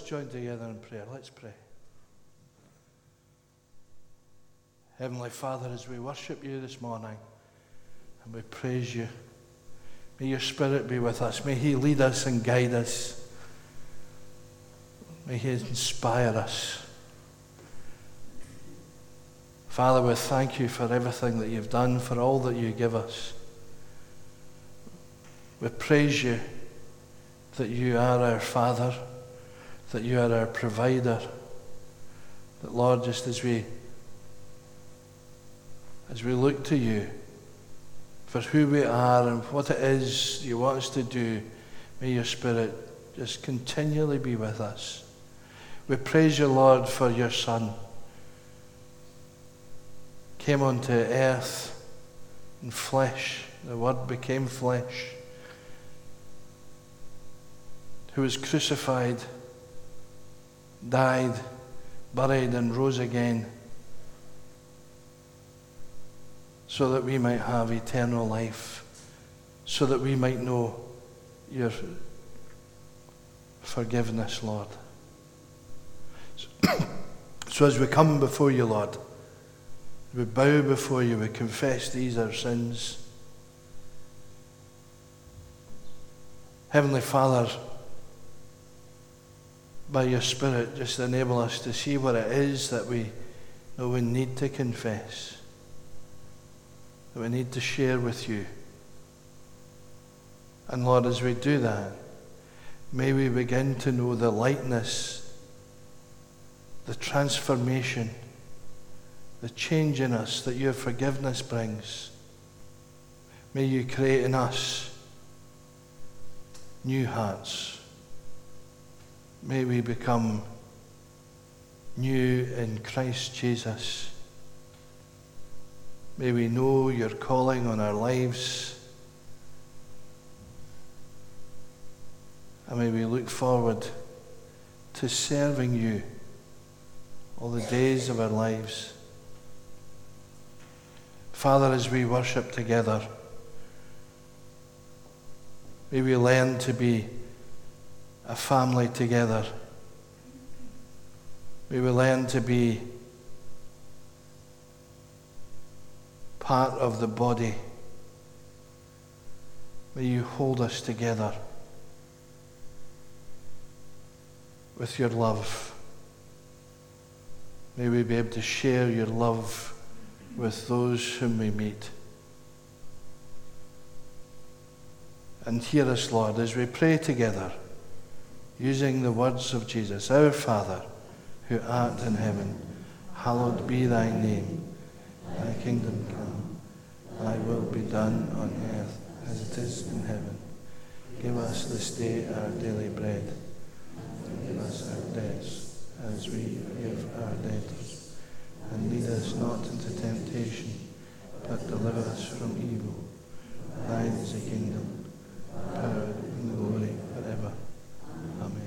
join together in prayer. Let's pray. Heavenly Father, as we worship you this morning and we praise you, may your Spirit be with us. May he lead us and guide us. May he inspire us. Father, we thank you for everything that you've done, for all that you give us. We praise you that you are our Father, that you are our provider, that, Lord, just as we look to you for who we are and what it is you want us to do, may your Spirit just continually be with us. We praise you, Lord, for your Son came onto earth in flesh. The Word became flesh, who was crucified, died, buried, and rose again, so that we might have eternal life, so that we might know your forgiveness, Lord. So as we come before you, Lord, we bow before you, we confess these our sins. Heavenly Father, by your Spirit, just enable us to see what it is that we know we need to confess, that we need to share with you. And Lord, as we do that, may we begin to know the lightness, the transformation, the change in us that your forgiveness brings. May you create in us new hearts. May we become new in Christ Jesus. May we know your calling on our lives. And may we look forward to serving you all the days of our lives. Father, as we worship together, may we learn to be a family together. May we learn to be part of the body. May you hold us together with your love. May we be able to share your love with those whom we meet. And hear us, Lord, as we pray together, using the words of Jesus. Our Father, who art in heaven, hallowed be thy name. Thy kingdom come, thy will be done on earth as it is in heaven. Give us this day our daily bread. Forgive us our debts as we forgive our debtors. And lead us not into temptation, but deliver us from evil. Thine is the kingdom, the power, and the glory forever. Amen.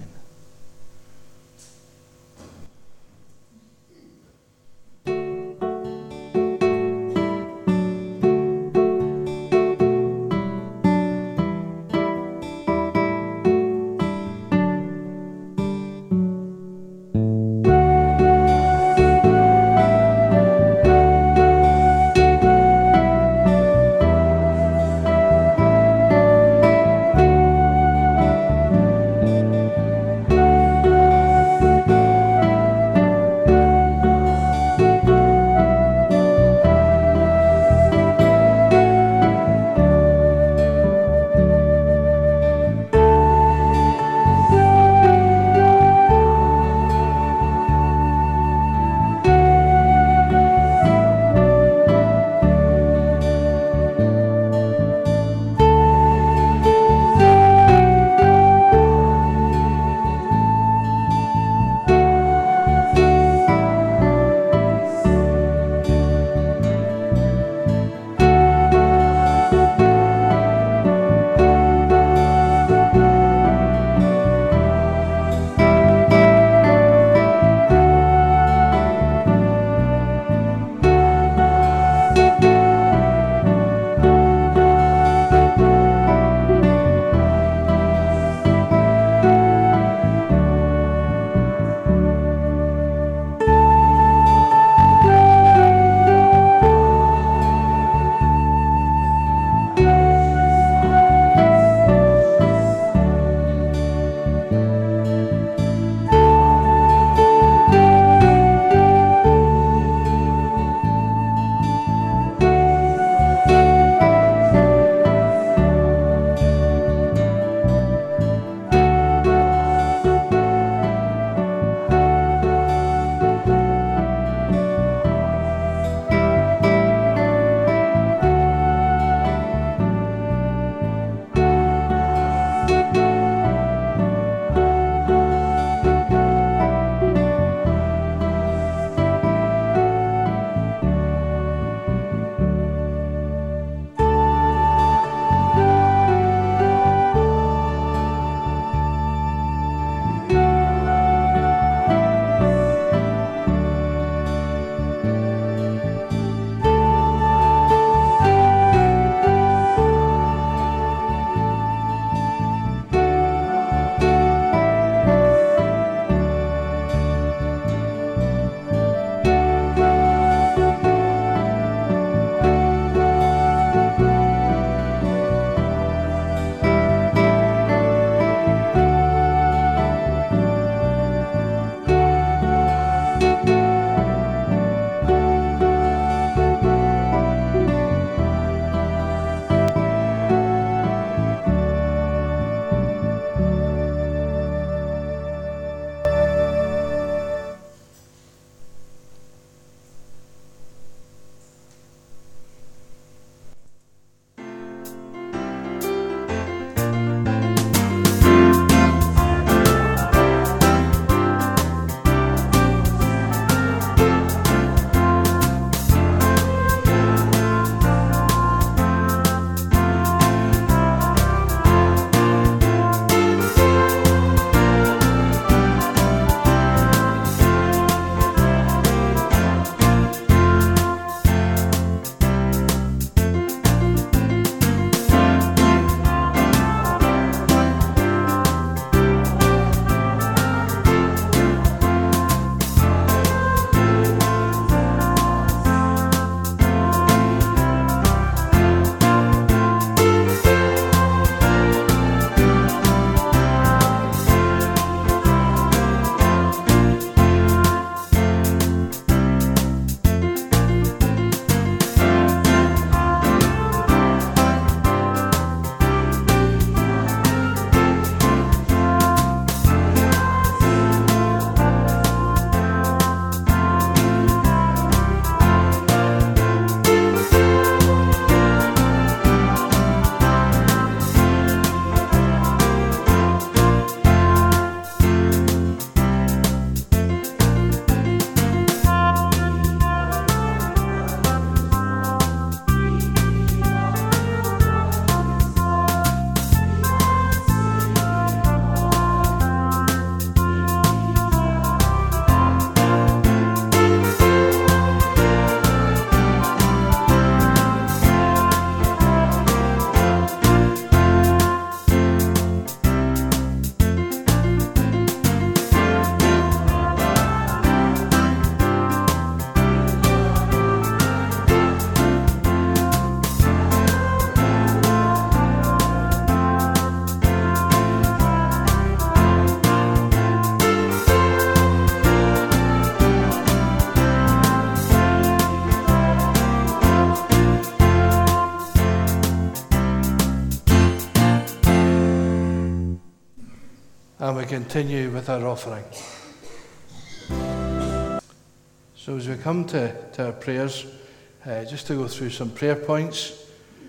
and we continue with our offering. So as we come to our prayers, just to go through some prayer points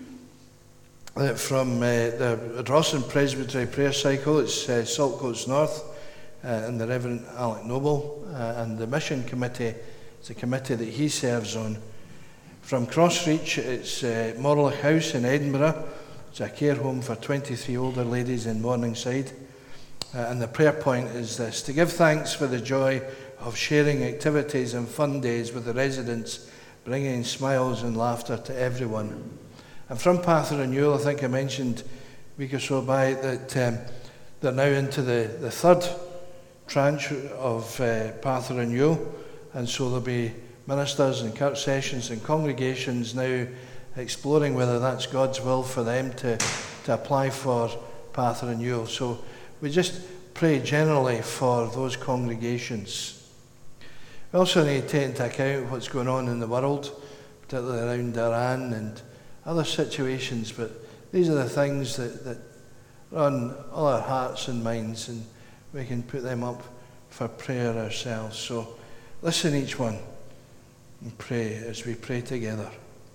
from the Rossin Presbytery prayer cycle. It's Saltcoats North and the Reverend Alec Noble, and the Mission Committee, it's a committee that he serves on. From Crossreach, it's Morlick House in Edinburgh. It's a care home for 23 older ladies in Morningside. And the prayer point is this: to give thanks for the joy of sharing activities and fun days with the residents, bringing smiles and laughter to everyone. And from Path Renewal, I think I mentioned a week or so by that they're now into the third tranche of Path Renewal, and so there'll be ministers and church sessions and congregations now exploring whether that's God's will for them to apply for Path Renewal. So we just pray generally for those congregations. We also need to take into account what's going on in the world, particularly around Iran and other situations, but these are the things that are on all our hearts and minds, and we can put them up for prayer ourselves. So listen, each one, and pray as we pray together.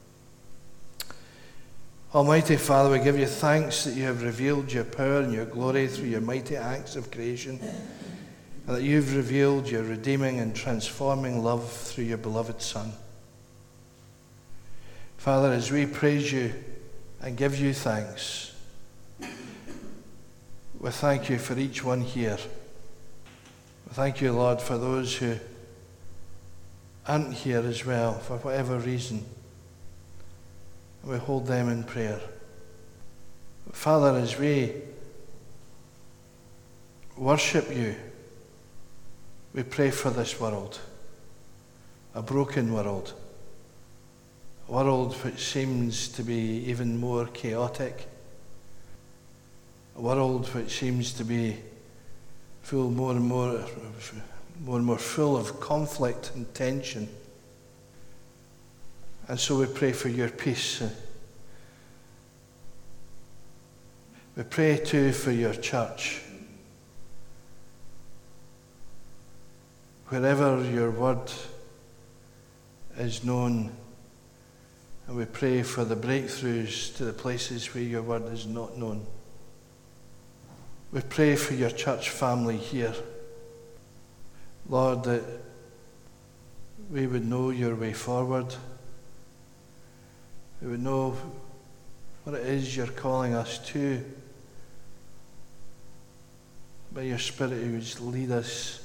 Almighty Father, we give you thanks that you have revealed your power and your glory through your mighty acts of creation, and that you've revealed your redeeming and transforming love through your beloved Son. Father, as we praise you and give you thanks, we thank you for each one here. We thank you, Lord, for those who aren't here as well, for whatever reason. We hold them in prayer. Father, as we worship you, we pray for this world, a broken world, a world which seems to be even more chaotic, a world which seems to be full more and more full of conflict and tension. And so we pray for your peace. We pray too for your church. Wherever your word is known, and we pray for the breakthroughs to the places where your word is not known. We pray for your church family here. Lord, that we would know your way forward. We would know what it is you're calling us to. By your Spirit, you would lead us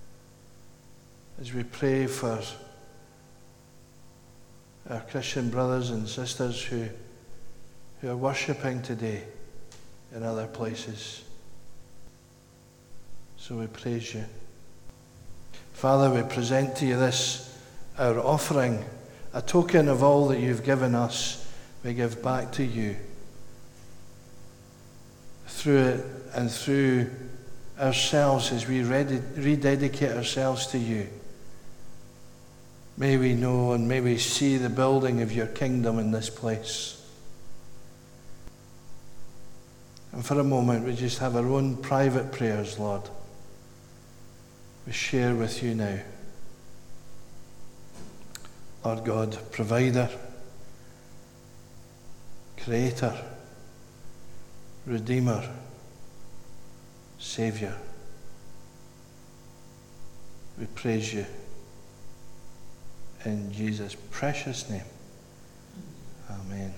as we pray for our Christian brothers and sisters who are worshipping today in other places. So we praise you. Father, we present to you this, our offering, a token of all that you've given us. We give back to you. Through it and through ourselves, as we rededicate ourselves to you, may we know and may we see the building of your kingdom in this place. And for a moment, we just have our own private prayers, Lord. We share with you now. Lord God, provider, creator, redeemer, Saviour, we praise you in Jesus' precious name. Amen.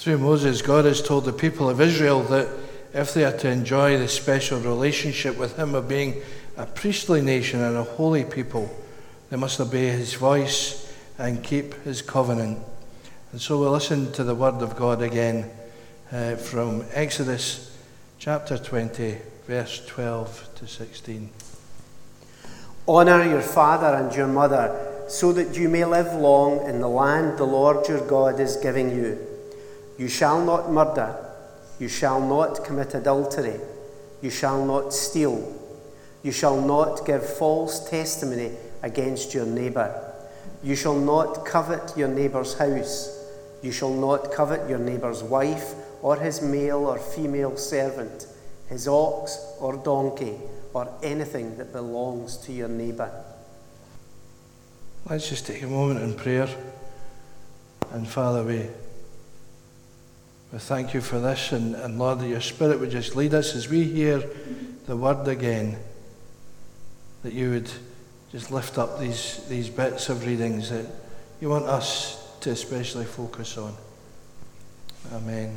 Through Moses, God has told the people of Israel that if they are to enjoy the special relationship with him of being a priestly nation and a holy people, they must obey his voice and keep his covenant. And so we'll listen to the word of God again from Exodus chapter 20, verse 12 to 16. Honour your father and your mother, so that you may live long in the land the Lord your God is giving you. You shall not murder. You shall not commit adultery. You shall not steal. You shall not give false testimony against your neighbour. You shall not covet your neighbour's house. You shall not covet your neighbour's wife, or his male or female servant, his ox or donkey, or anything that belongs to your neighbour. Let's just take a moment in prayer. And Father, we thank you for this, and Lord, that your Spirit would just lead us as we hear the word again, that you would just lift up these bits of readings that you want us to especially focus on. Amen.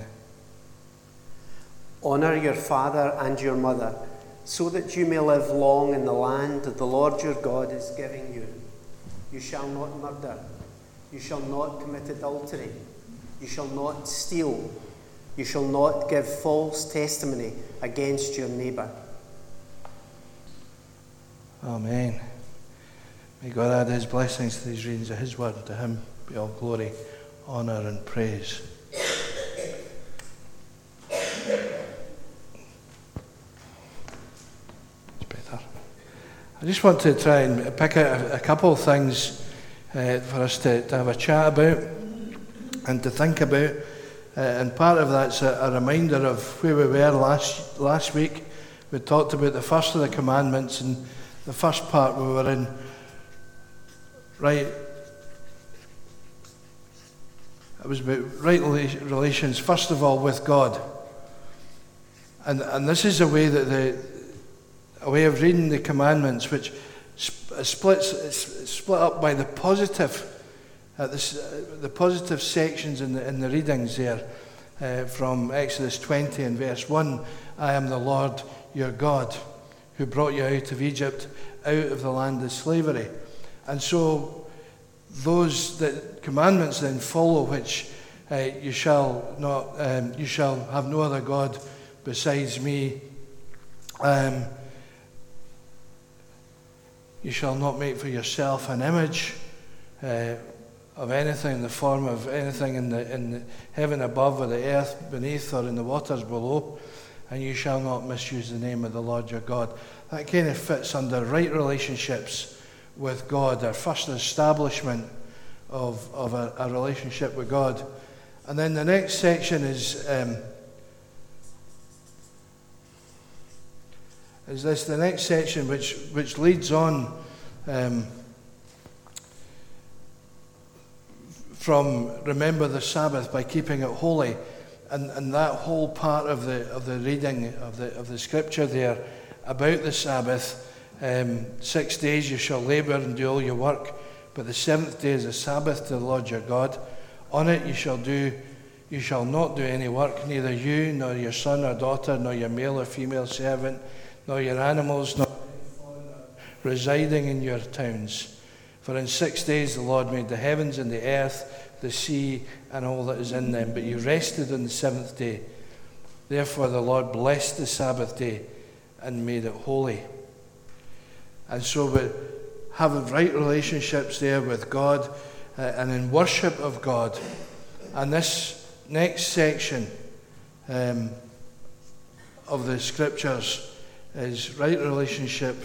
Honour your father and your mother, so that you may live long in the land that the Lord your God is giving you. You shall not murder. You shall not commit adultery. You shall not steal. You shall not give false testimony against your neighbour. Amen. May God add his blessings to these readings of his word. To him be all glory, honour and praise. I just want to try and pick out a couple of things for us to have a chat about and to think about. And part of that's a reminder of where we were last week. We talked about the first of the commandments, and the first part we were in, right, it was about right relations, first of all, with God. And this is a way that a way of reading the commandments, which it's split up by the positive, the positive sections in the readings there, from Exodus 20 and verse 1. I am the Lord your God, who brought you out of Egypt, out of the land of slavery. And so those commandments then follow, which you shall have no other God besides me. You shall not make for yourself an image of anything in the form of anything in the heaven above, or the earth beneath, or in the waters below. And you shall not misuse the name of the Lord your God. That kind of fits under right relationships with God, our first establishment of a relationship with God. And then the next section is this, the next section which leads on from remember the Sabbath by keeping it holy, and that whole part of the reading of the scripture there about the Sabbath. 6 days you shall labour and do all your work, but the seventh day is a Sabbath to the Lord your God. On it you shall not do any work, neither you nor your son or daughter, nor your male or female servant, nor your animals, nor any foreigner residing in your towns. For in 6 days the Lord made the heavens and the earth, the sea, and all that is in them. But you rested on the seventh day. Therefore the Lord blessed the Sabbath day and made it holy. And so we have right relationships there with God and in worship of God. And this next section of the scriptures is right relationship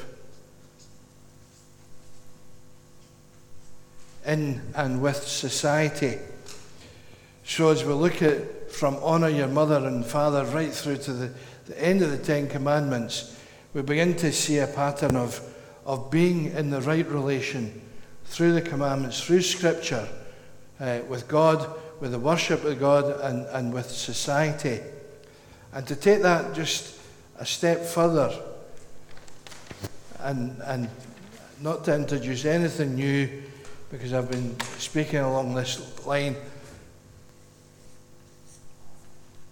in and with society. So as we look at from honour your mother and father right through to the end of the Ten Commandments, we begin to see a pattern of being in the right relation through the commandments, through Scripture, with God, with the worship of God, and with society. And to take that just a step further, and not to introduce anything new, because I've been speaking along this line,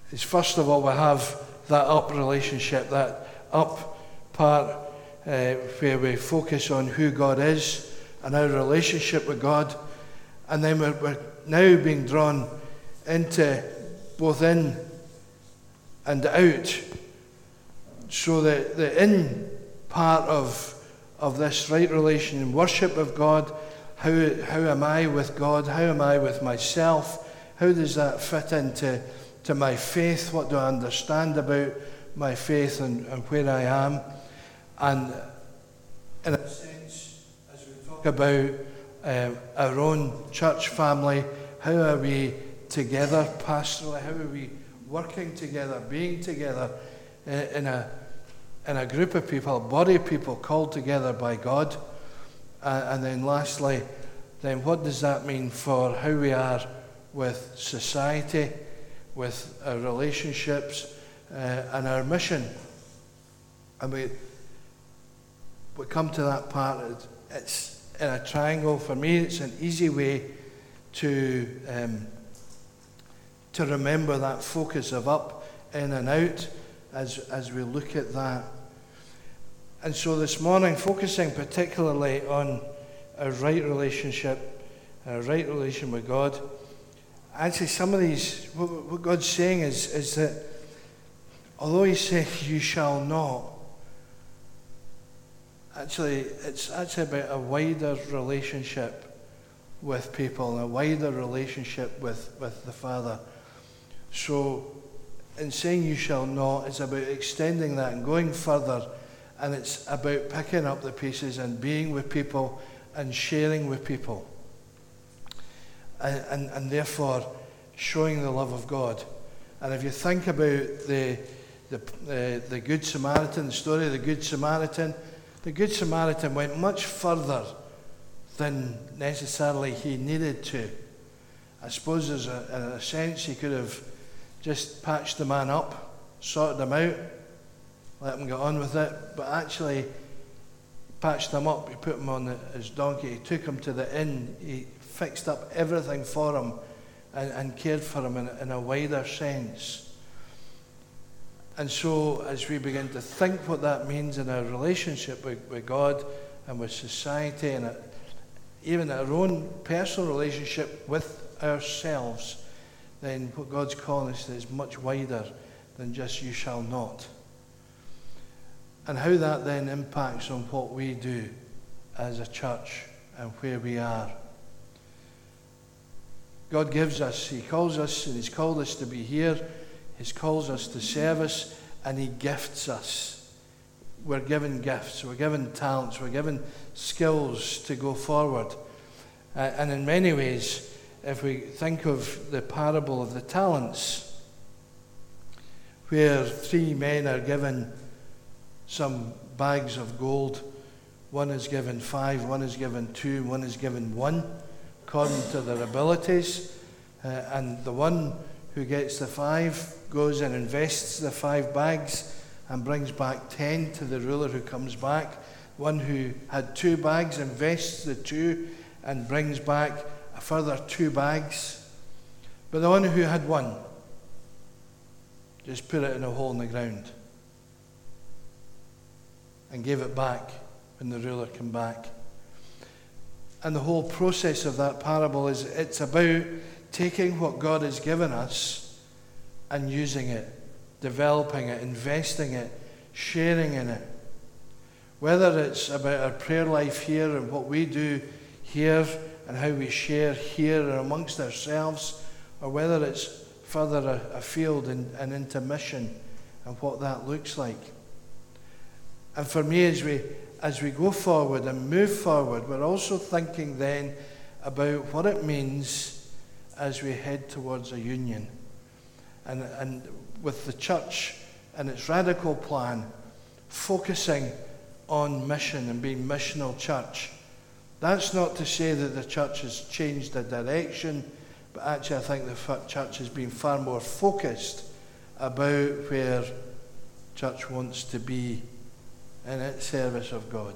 is first of all we have that up relationship, that up part where we focus on who God is and our relationship with God. And then we're now being drawn into both in and out. So the in part of this right relation and worship of God, how am I with God? How am I with myself? How does that fit into my faith? What do I understand about my faith and where I am? And in a sense, as we talk about our own church family, how are we together pastorally? How are we working together, being together in a group of people, a body of people called together by God? And then lastly, then what does that mean for how we are with society, with our relationships, and our mission? And we come to that part. It's in a triangle. For me, it's an easy way to remember that focus of up, in and out as we look at that. And so this morning, focusing particularly on our right relationship, our right relation with God. Actually, some of these, what God's saying is that although He said, "You shall not," actually, it's actually about a wider relationship with people, and a wider relationship with the Father. So, in saying "you shall not," it's about extending that and going further, and it's about picking up the pieces and being with people and sharing with people, and therefore showing the love of God. And if you think about the Good Samaritan, the story of the Good Samaritan went much further than necessarily he needed to. I suppose in a sense he could have just patched the man up, sorted him out, let him get on with it, but actually patched him up. He put him on his donkey, he took him to the inn, he fixed up everything for him and cared for him in a wider sense. And so as we begin to think what that means in our relationship with God and with society, and even our own personal relationship with ourselves, then what God's calling us to is much wider than just "you shall not." And how that then impacts on what we do as a church and where we are. God gives us, He calls us, and He's called us to be here. He calls us to service, and He gifts us. We're given gifts, we're given talents, we're given skills to go forward. And in many ways, if we think of the parable of the talents, where 3 men are given some bags of gold, one is given 5, one is given 2, one is given 1, according to their abilities, and the one who gets the 5 goes and invests the 5 bags and brings back 10 to the ruler who comes back. One who had 2 bags invests the 2 and brings back a further 2 bags. But the one who had 1 just put it in a hole in the ground and gave it back when the ruler came back. And the whole process of that parable is it's about taking what God has given us and using it, developing it, investing it, sharing in it. Whether it's about our prayer life here and what we do here and how we share here and amongst ourselves, or whether it's further afield and into mission and what that looks like. And for me, as we go forward and move forward, we're also thinking then about what it means as we head towards a union. And with the church and its radical plan, focusing on mission and being missional church. That's not to say that the church has changed the direction, but actually I think the church has been far more focused about where church wants to be in its service of God.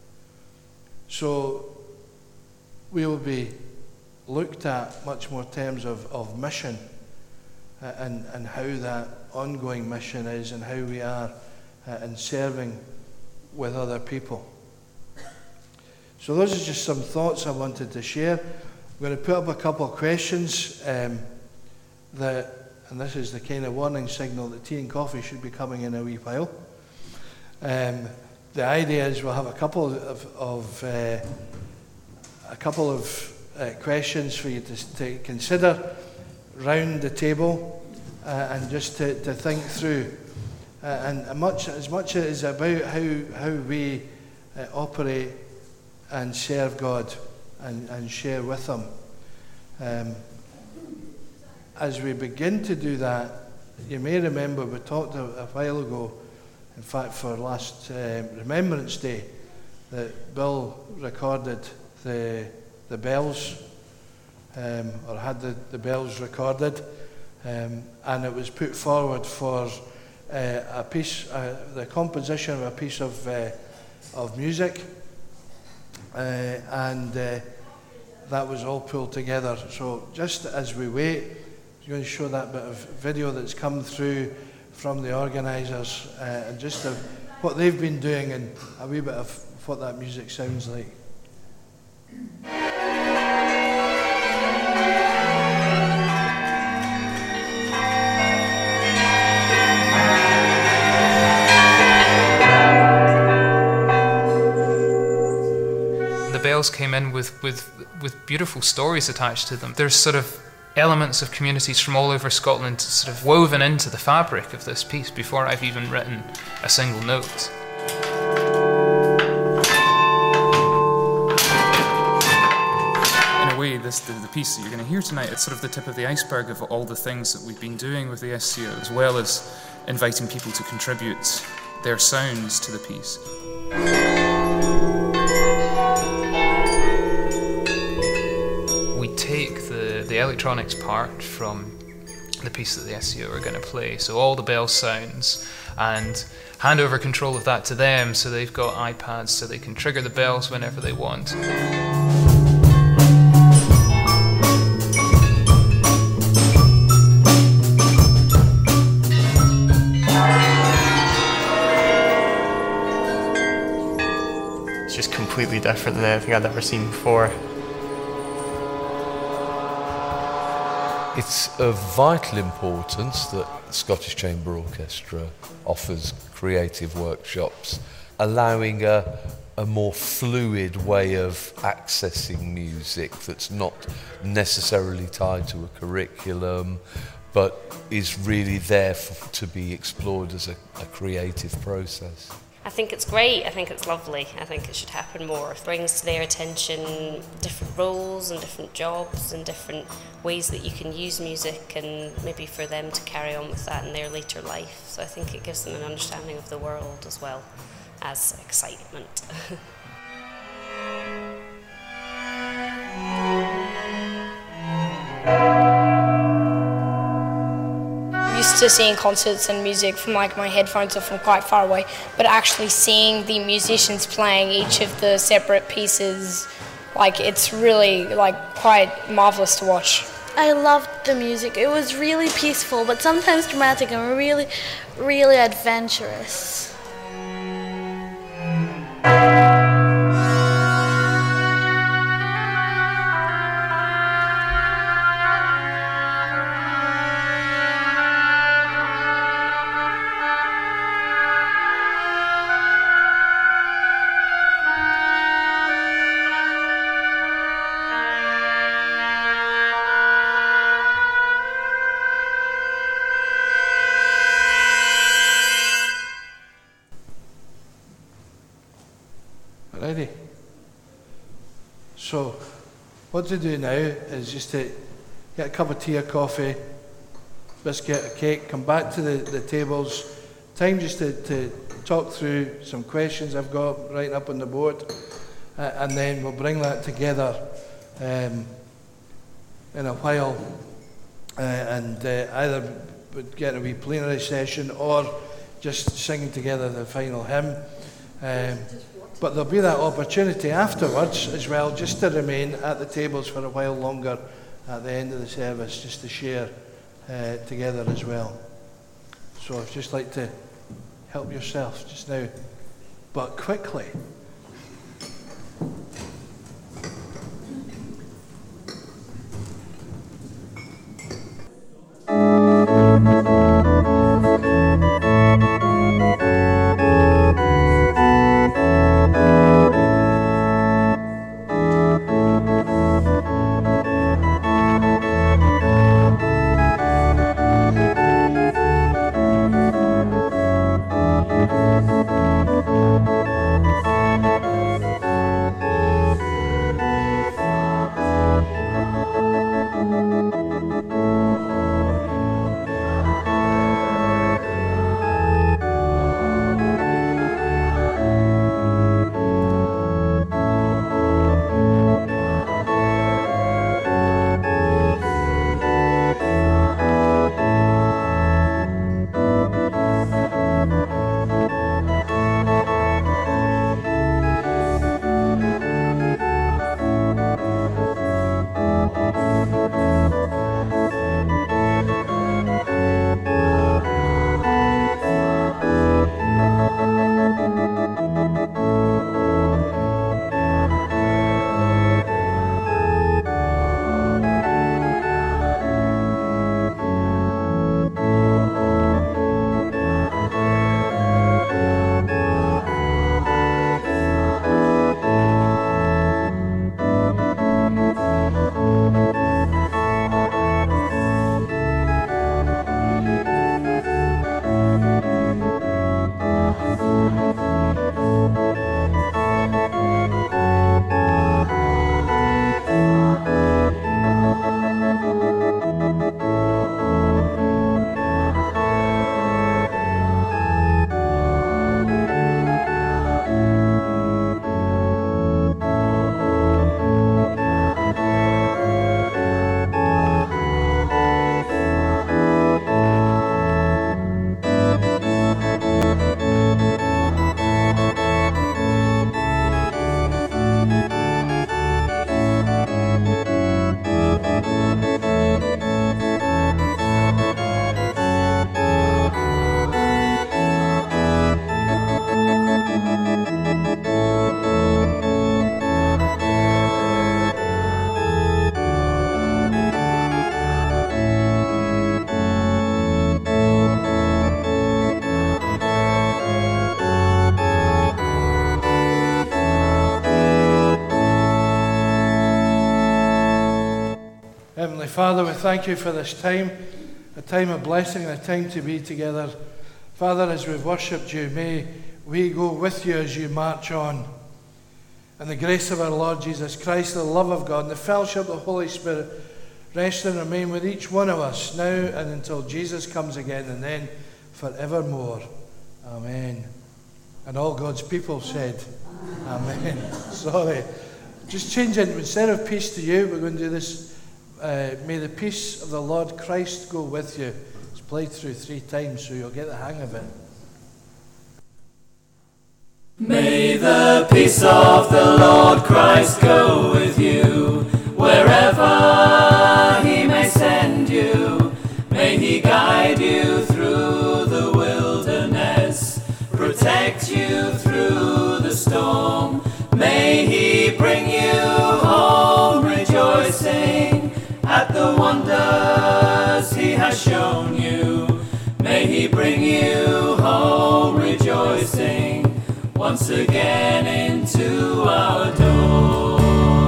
So we will be looked at much more in terms of mission, and how that ongoing mission is and how we are in serving with other people. So those are just some thoughts I wanted to share. I'm going to put up a couple of questions and this is the kind of warning signal that tea and coffee should be coming in a wee while. The idea is we'll have a couple of questions for you to consider round the table and just to think through. And as much as about how we operate and serve God and share with Him. As we begin to do that, you may remember we talked a while ago, in fact for last Remembrance Day, that Bill recorded the bells, or had the bells recorded, and it was put forward for a piece, the composition of a piece of music, and that was all pulled together. So just as we wait, I'm going to show that bit of video that's come through from the organisers, and just of what they've been doing and a wee bit of what that music sounds like. The bells came in with beautiful stories attached to them. There's sort of elements of communities from all over Scotland sort of woven into the fabric of this piece before I've even written a single note. In a way, the piece that you're going to hear tonight, it's sort of the tip of the iceberg of all the things that we've been doing with the SCO, as well as inviting people to contribute their sounds to the piece. We take the electronics part from the piece that the SCO are going to play, so all the bell sounds, and hand over control of that to them, so they've got iPads so they can trigger the bells whenever they want. It's just completely different than anything I'd ever seen before. It's of vital importance that the Scottish Chamber Orchestra offers creative workshops, allowing a more fluid way of accessing music that's not necessarily tied to a curriculum, but is really there to be explored as a creative process. I think it's great, I think it's lovely, I think it should happen more. It brings to their attention different roles and different jobs and different ways that you can use music, and maybe for them to carry on with that in their later life. So I think it gives them an understanding of the world as well as excitement. Used to seeing concerts and music from like my headphones or from quite far away, but actually seeing the musicians playing each of the separate pieces, like it's really like quite marvelous to watch. I loved the music. It was really peaceful, but sometimes dramatic and really, really adventurous. Ready? So, what to do now is just to get a cup of tea or coffee, biscuit or cake, come back to the tables. Time just to talk through some questions I've got right up on the board, and then we'll bring that together in a while, and either get a wee plenary session or just singing together the final hymn. But there'll be that opportunity afterwards as well, just to remain at the tables for a while longer at the end of the service, just to share together as well. So I'd just like to help yourself just now, but quickly. Heavenly Father, we thank you for this time, a time of blessing, a time to be together. Father, as we've worshipped you, may we go with you as you march on. And the grace of our Lord Jesus Christ, the love of God, and the fellowship of the Holy Spirit rest and remain with each one of us now and until Jesus comes again, and then forevermore. Amen. And all God's people said, Amen. Sorry. Just change it. Instead of peace to you, we're going to do this. May the peace of the Lord Christ go with you. It's played through 3 times, so you'll get the hang of it. May the peace of the Lord Christ go with you, wherever he may send you. May he guide you through the wilderness, protect you through the storm. May he bring you home rejoicing at the wonders he has shown you. May he bring you home rejoicing once again into our doors.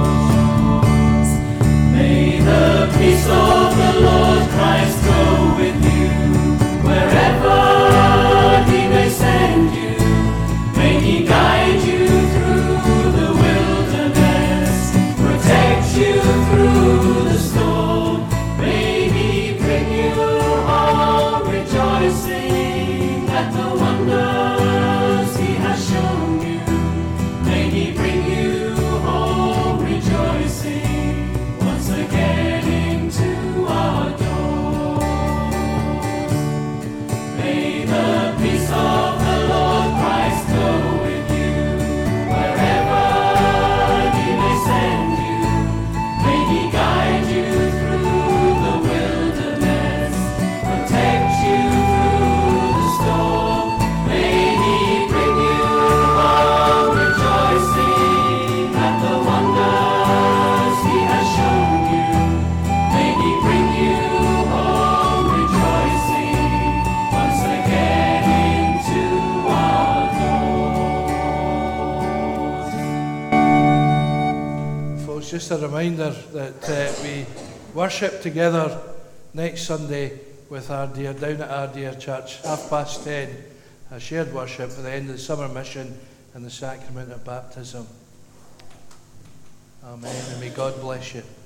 May the peace of the Lord Christ go with you, wherever he may send you. May he guide you through the wilderness, protect you through the storm. May he bring you home rejoicing at the wonders he has shown you. May he bring you home rejoicing once again into our doors. May the peace of the Lord Christ go with you, wherever he may send you. May he guide you through the wilderness, folks, just a reminder that we worship together next Sunday with Ardere, down at Ardere Church, 10:30, a shared worship at the end of the summer mission and the sacrament of baptism. Amen, and may God bless you.